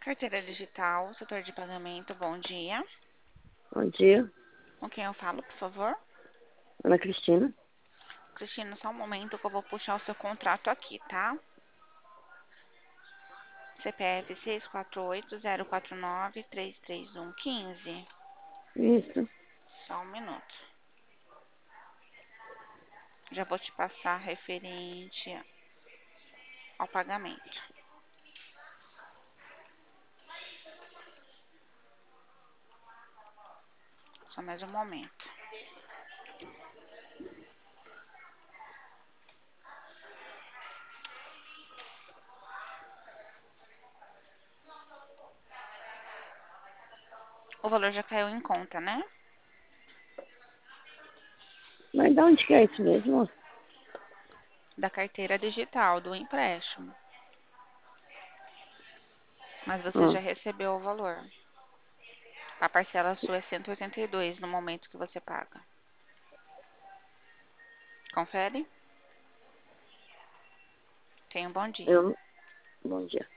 Carteira digital, setor de pagamento, bom dia. Bom dia, Com quem eu falo, por favor? Ana Cristina. Cristina, só um momento que eu vou puxar o seu contrato aqui, tá? CPF 648-049-33115. Isso. Só um minuto. Já vou te passar referente ao pagamento. Só mais um momento. O valor já caiu em conta, né? Mas de onde que é isso mesmo? Da carteira digital, do empréstimo. Mas você Ah, já recebeu o valor. A parcela sua é 182 no momento que você paga. Confere? Tenha um bom dia. Bom dia.